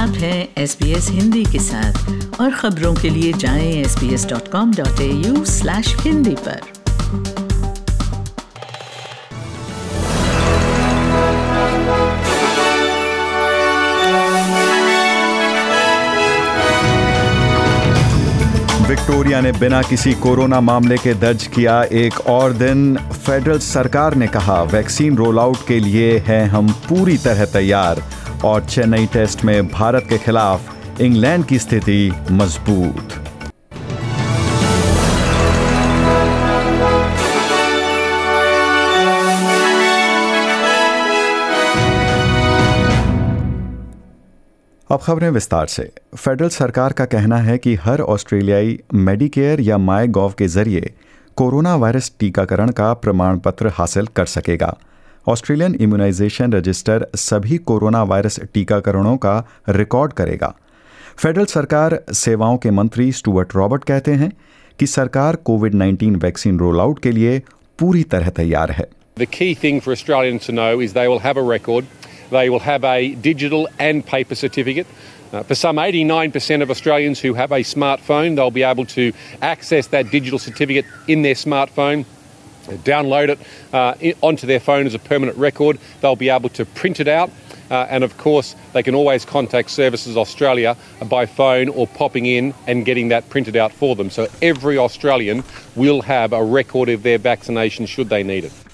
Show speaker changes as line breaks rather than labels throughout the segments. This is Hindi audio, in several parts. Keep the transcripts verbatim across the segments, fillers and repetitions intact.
आप हैं एस बी एस हिंदी के साथ और खबरों के लिए जाएं S B S dot com dot A U slash Hindi पर।
विक्टोरिया ने बिना किसी कोरोना मामले के दर्ज किया एक और दिन। फेडरल सरकार ने कहा वैक्सीन रोल आउट के लिए हैं हम पूरी तरह तैयार। और चेन्नई टेस्ट में भारत के खिलाफ इंग्लैंड की स्थिति मजबूत। अब खबरें विस्तार से। फेडरल सरकार का कहना है कि हर ऑस्ट्रेलियाई मेडिकेयर या माई गॉव के जरिए कोरोना वायरस टीकाकरण का प्रमाण पत्र हासिल कर सकेगा। ऑस्ट्रेलियन इम्यूनाइजेशन रजिस्टर सभी कोरोना वायरस टीकाकरणों का रिकॉर्ड करेगा। फेडरल सरकार सेवाओं के मंत्री स्टुअर्ट रॉबर्ट कहते हैं कि सरकार covid nineteen vaccine roll out के लिए पूरी तरह तैयार है।
The key thing for Australians to know is they will have a record. They will have a digital and paper certificate. Uh, for some eighty-nine percent of Australians who have a smartphone, they'll be able to access that digital certificate in their smartphone, download it uh, onto their phone as a permanent record. They'll be able to print it out. Uh, and of course, they can always contact Services Australia by phone or popping in and getting that printed out for them. So every Australian will have a record of their vaccination should they need it.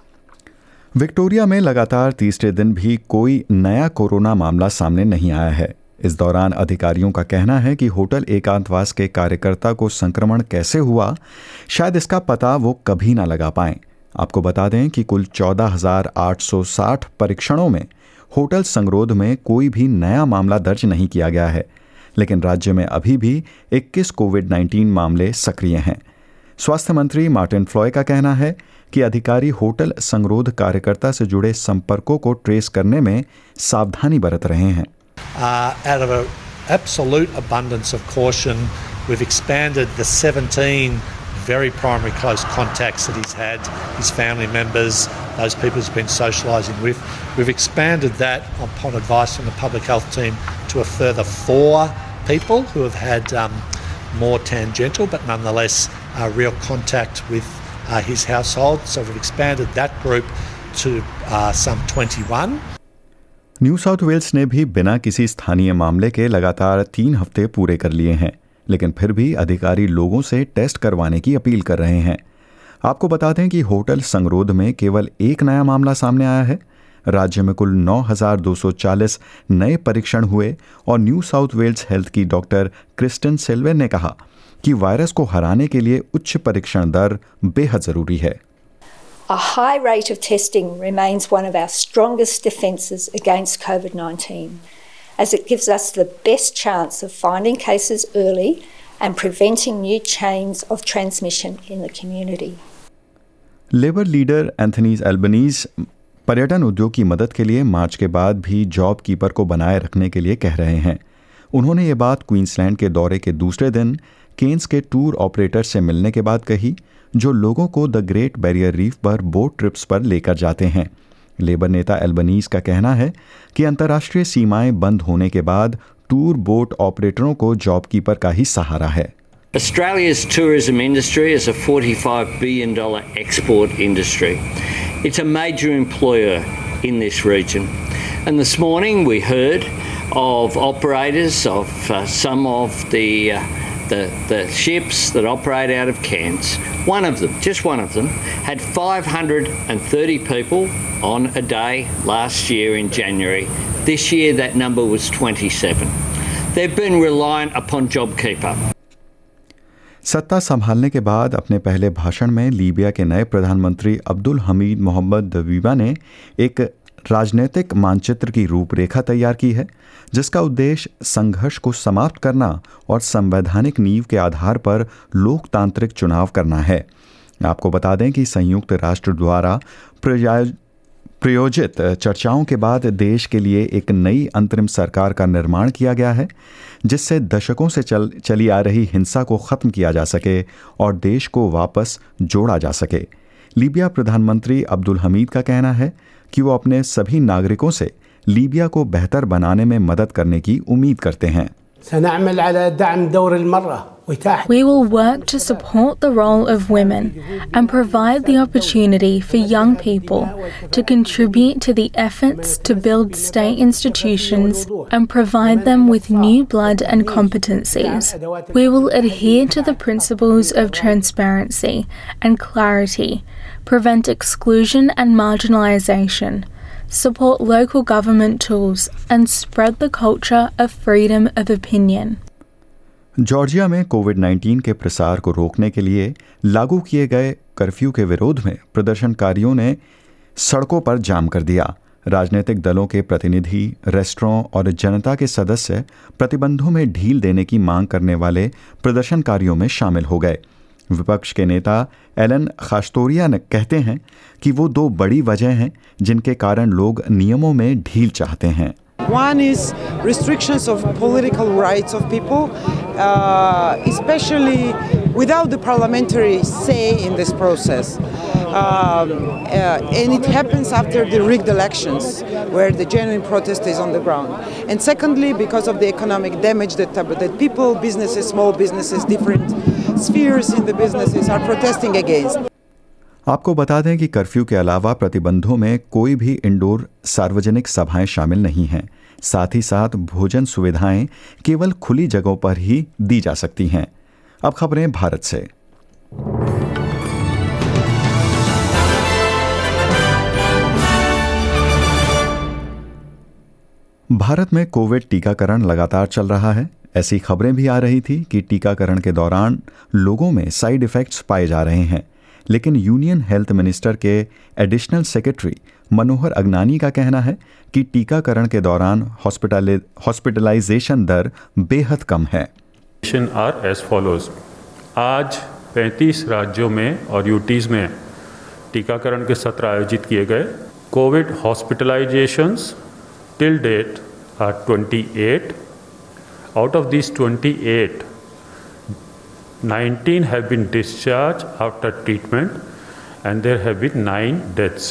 Victoria में लगातार तीसरे दिन भी कोई नया कोरोना मामला सामने नहीं आया है। इस दौरान अधिकारियों का कहना है कि होटल एकांतवास के कार्यकर्ता को संक्रमण कैसे हुआ, शायद इसका पता वो कभी ना लगा पाएं। आपको बता दें कि कुल चौदह हज़ार आठ सौ साठ परीक्षणों में होटल संगरोध में कोई भी नया मामला दर्ज नहीं किया गया है, लेकिन राज्य में अभी भी इक्कीस कोविड नाइन्टीन मामले सक्रिय हैं। स्वास्थ्य मंत्री मार्टिन फ्लॉय का कहना है कि अधिकारी होटल संगरोध कार्यकर्ता से जुड़े संपर्कों को ट्रेस करने में सावधानी बरत रहे हैं।
Uh, out of an absolute abundance of caution, we've expanded the seventeen very primary close contacts that he's had, his family members, those people he's been socialising with. We've expanded that upon advice from the public health team to a further four people who have had um, more tangential but nonetheless uh, real contact with uh, his household. So we've expanded that group to uh, some twenty-one.
New South Wales ने भी बिना किसी स्थानीय मामले के लगातार तीन हफ्ते पूरे कर लिए हैं, लेकिन फिर भी अधिकारी लोगों से टेस्ट करवाने की अपील कर रहे हैं। आपको बता दें कि होटल संगरोध में केवल एक नया मामला सामने आया है। राज्य में कुल नौ हज़ार दो सौ चालीस नए परीक्षण हुए और न्यू साउथ वेल्स हेल्थ की डॉक्टर क्रिस्टन सिल्वर ने कहा कि वायरस को हराने के लिए उच्च परीक्षण दर बेहद ज़रूरी है।
A high rate of testing remains one of our strongest defences against COVID nineteen, as it gives us the best chance of finding cases early and preventing new chains of transmission in the community.
Labor leader Anthony Albanese पर्यटन उद्योग की मदद के लिए मार्च के बाद भी जॉब कीपर को बनाए रखने के लिए कह रहे हैं। उन्होंने ये बात क्वींसलैंड के दौरे के दूसरे दिन केन्स के टूर ऑपरेटर से मिलने के बाद कही, जो लोगों को द ग्रेट बैरियर रीफ पर बोट ट्रिप्स पर लेकर जाते हैं। लेबर नेता एल्बनीज का कहना है कि अंतर्राष्ट्रीय सीमाएं बंद होने के बाद टूर बोट ऑपरेटरों को जॉब कीपर का ही सहारा है।
Australia's tourism industry is a forty-five billion dollars export industry. It's a major employer in this region. And this morning we heard of operators of uh, some of the uh, The, the ships that operate out of Cairns. One of them, just one of them, had five hundred thirty people on a day last year in January. This year that number was twenty-seven. They've been reliant upon JobKeeper.
सत्ता संभालने के बाद अपने पहले भाषण में लीबिया के नए प्रधानमंत्री अब्दुल हमीद मोहम्मद दबीबा ने एक राजनीतिक मानचित्र की रूपरेखा तैयार की है, जिसका उद्देश्य संघर्ष को समाप्त करना और संवैधानिक नींव के आधार पर लोकतांत्रिक चुनाव करना है। आपको बता दें कि संयुक्त राष्ट्र द्वारा प्रायोजित चर्चाओं के बाद देश के लिए एक नई अंतरिम सरकार का निर्माण किया गया है, जिससे दशकों से चल चली आ रही हिंसा को ख़त्म किया जा सके और देश को वापस जोड़ा जा सके। लीबिया प्रधानमंत्री अब्दुल हमीद का कहना है कि वो अपने सभी नागरिकों से लीबिया को बेहतर बनाने में मदद करने की उम्मीद करते हैं।
سنعمل على دعم دور المرأة.
We will work to support the role of women and provide the opportunity for young people to contribute to the efforts to build state institutions and provide them with new blood and competencies. We will adhere to the principles of transparency and clarity, prevent exclusion and marginalisation, support local government tools and spread the culture of freedom of opinion.
Georgia में कोविड नाइन्टीन के प्रसार को रोकने के लिए लागू किए गए कर्फ्यू के विरोध में प्रदर्शनकारियों ने सड़कों पर जाम कर दिया। राजनीतिक दलों के प्रतिनिधि, रेस्टोरेंट और जनता के सदस्य प्रतिबंधों में ढील देने की मांग करने वाले प्रदर्शनकारियों में शामिल हो गए। विपक्ष के नेता एलन खास्तोरिया ने कहते हैं कि वो दो बड़ी वजह हैं जिनके कारण लोग नियमों में ढील चाहते हैं।
One is restrictions of political rights of people, uh, especially without the parliamentary say in this process. Um, uh, and it happens after the rigged elections, where the genuine protest is on the ground. And secondly, because of the economic damage that, that people, businesses, small businesses, different spheres in the businesses are protesting against.
आपको बता दें कि कर्फ्यू के अलावा प्रतिबंधों में कोई भी इंडोर सार्वजनिक सभाएं शामिल नहीं हैं। साथ ही साथ भोजन सुविधाएं केवल खुली जगहों पर ही दी जा सकती हैं। अब खबरें भारत से। भारत में कोविड टीकाकरण लगातार चल रहा है। ऐसी खबरें भी आ रही थी कि टीकाकरण के दौरान लोगों में साइड इफेक्ट्स पाए जा रहे हैं, लेकिन यूनियन हेल्थ मिनिस्टर के एडिशनल सेक्रेटरी मनोहर अगनानी का कहना है कि टीकाकरण के दौरान हॉस्पिटलाइजेशन दर बेहद कम है।
Are as follows. आज पैंतीस राज्यों में और यूटीज में टीकाकरण के सत्र आयोजित किए गए। Covid hospitalisations till date are twenty eight. Out of this twenty eight, nineteen have been discharged after treatment and there have been nine deaths.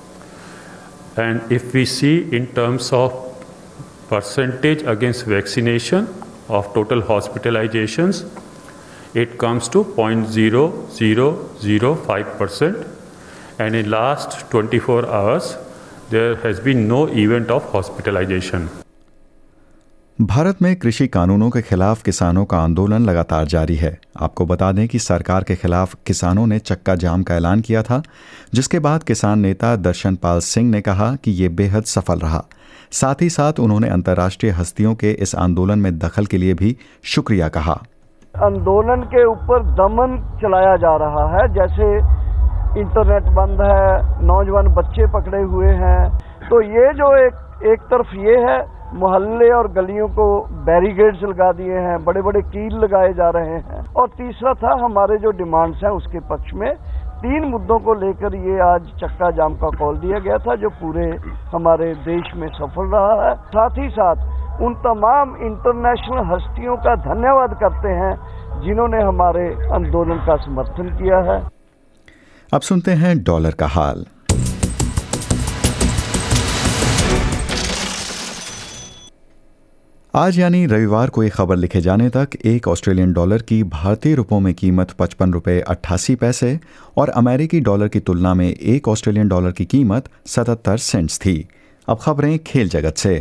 And if we see in terms of percentage against vaccination of total hospitalizations, it comes to zero point zero zero zero five percent, and in last twenty-four hours there has been no event of hospitalization.
Bharat में कृषि कानूनों के खिलाफ किसानों का आंदोलन लगातार जारी है। आपको बता दें कि सरकार के खिलाफ किसानों ने चक्का जाम का ऐलान किया था, जिसके बाद किसान नेता दर्शन पाल सिंह ने कहा कि ये बेहद सफल रहा। साथ ही साथ उन्होंने अंतर्राष्ट्रीय हस्तियों के इस आंदोलन में दखल के लिए भी शुक्रिया कहा।
आंदोलन के ऊपर दमन चलाया जा रहा है, जैसे इंटरनेट बंद है, नौजवान बच्चे पकड़े हुए हैं। तो ये जो एक एक तरफ ये है, मोहल्ले और गलियों को बैरिकेड्स लगा दिए हैं, बड़े बड़े कील लगाए जा रहे हैं। और तीसरा था हमारे जो डिमांड्स हैं उसके पक्ष में तीन मुद्दों को लेकर ये आज चक्का जाम का कॉल दिया गया था, जो पूरे हमारे देश में सफल रहा है। साथ ही साथ उन तमाम इंटरनेशनल हस्तियों का धन्यवाद करते हैं जिन्होंने हमारे आंदोलन का समर्थन किया है।
अब सुनते हैं डॉलर का हाल। आज यानी रविवार को एक खबर लिखे जाने तक एक ऑस्ट्रेलियन डॉलर की भारतीय रुपयों में कीमत पचपन रुपये अट्ठासी पैसे और अमेरिकी डॉलर की तुलना में एक ऑस्ट्रेलियन डॉलर की कीमत सतहत्तर सेंट्स थी। अब खबरें खेल जगत से।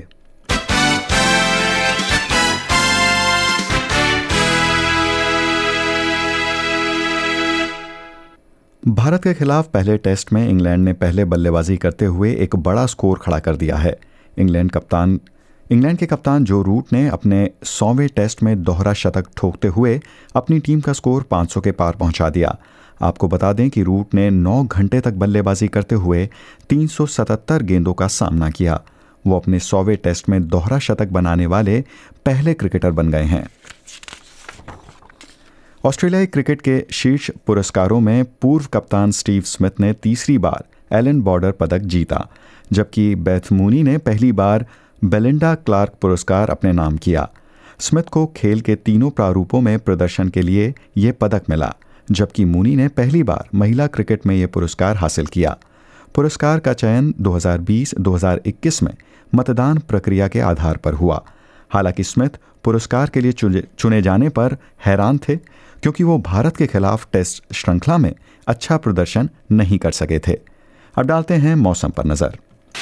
भारत के खिलाफ पहले टेस्ट में इंग्लैंड ने पहले बल्लेबाजी करते हुए एक बड़ा स्कोर खड़ा कर दिया है। इंग्लैंड कप्तान इंग्लैंड के कप्तान जो रूट ने अपने सौवें टेस्ट में दोहरा शतक ठोकते हुए अपनी टीम का स्कोर पाँच सौ के पार पहुंचा दिया। आपको बता दें कि रूट ने नौ घंटे तक बल्लेबाजी करते हुए तीन सौ सतहत्तर गेंदों का सामना किया। वो अपने सौवें टेस्ट में दोहरा शतक बनाने वाले पहले क्रिकेटर बन गए हैं। ऑस्ट्रेलियाई क्रिकेट के शीर्ष पुरस्कारों में पूर्व कप्तान स्टीव स्मिथ ने तीसरी बार एलन बॉर्डर पदक जीता, जबकि बेथ मूनी ने पहली बार बेलिंडा क्लार्क पुरस्कार अपने नाम किया। स्मिथ को खेल के तीनों प्रारूपों में प्रदर्शन के लिए ये पदक मिला, जबकि मूनी ने पहली बार महिला क्रिकेट में ये पुरस्कार हासिल किया। पुरस्कार का चयन दो हज़ार बीस दो हज़ार इक्कीस में मतदान प्रक्रिया के आधार पर हुआ। हालांकि स्मिथ पुरस्कार के लिए चुने जाने पर हैरान थे, क्योंकि वो भारत के खिलाफ टेस्ट श्रृंखला में अच्छा प्रदर्शन नहीं कर सके थे। अब डालते हैं मौसम पर नजर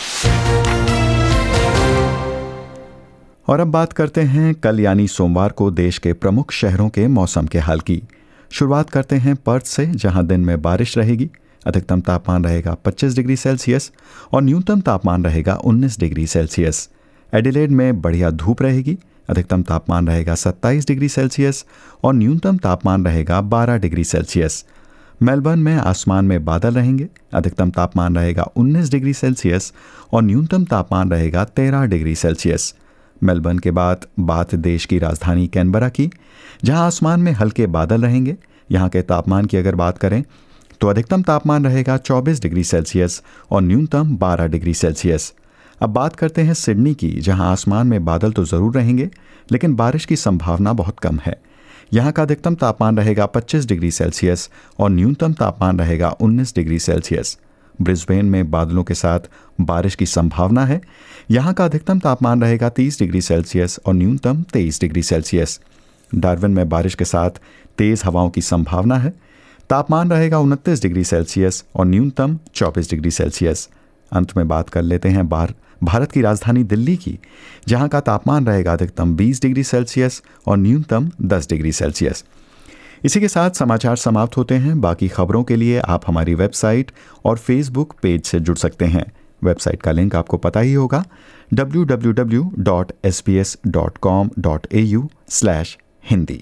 और अब बात करते हैं कल यानी सोमवार को देश के प्रमुख शहरों के मौसम के हाल की। शुरुआत करते हैं पर्थ से, जहां दिन में बारिश रहेगी। अधिकतम तापमान रहेगा पच्चीस डिग्री सेल्सियस और न्यूनतम तापमान रहेगा उन्नीस डिग्री सेल्सियस। एडिलेड में बढ़िया धूप रहेगी। अधिकतम तापमान रहेगा सत्ताईस डिग्री सेल्सियस और न्यूनतम तापमान रहेगा बारह डिग्री सेल्सियस। मेलबर्न में आसमान में बादल रहेंगे। अधिकतम तापमान रहेगा उन्नीस डिग्री सेल्सियस और न्यूनतम तापमान रहेगा तेरह डिग्री सेल्सियस। मेलबर्न के बाद बात देश की राजधानी कैनबरा की, जहां आसमान में हल्के बादल रहेंगे। यहां के तापमान की अगर बात करें तो अधिकतम तापमान रहेगा चौबीस डिग्री सेल्सियस और न्यूनतम बारह डिग्री सेल्सियस। अब बात करते हैं सिडनी की, जहां आसमान में बादल तो ज़रूर रहेंगे, लेकिन बारिश की संभावना बहुत कम है। यहाँ का अधिकतम तापमान रहेगा पच्चीस डिग्री सेल्सियस और न्यूनतम तापमान रहेगा उन्नीस डिग्री सेल्सियस। ब्रिस्बेन में बादलों के साथ बारिश की संभावना है। यहाँ का अधिकतम तापमान रहेगा तीस डिग्री सेल्सियस और न्यूनतम तेईस डिग्री सेल्सियस। डार्विन में बारिश के साथ तेज़ हवाओं की संभावना है। तापमान रहेगा उनतीस डिग्री सेल्सियस और न्यूनतम चौबीस डिग्री सेल्सियस। अंत में बात कर लेते हैं बाहर भारत की राजधानी दिल्ली की, जहां का तापमान रहेगा अधिकतम बीस डिग्री सेल्सियस और न्यूनतम दस डिग्री सेल्सियस। इसी के साथ समाचार समाप्त होते हैं। बाकी खबरों के लिए आप हमारी वेबसाइट और फेसबुक पेज से जुड़ सकते हैं। वेबसाइट का लिंक आपको पता ही होगा, W W W dot S B S dot com dot A U slash Hindi.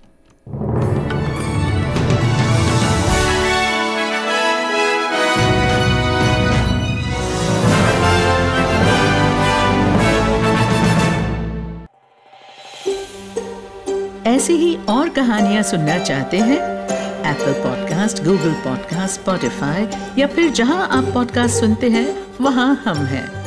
ऐसी ही और कहानियाँ सुनना चाहते हैं? Apple podcast, Google podcast, Spotify या फिर जहां आप पॉडकास्ट सुनते हैं वहां हम हैं।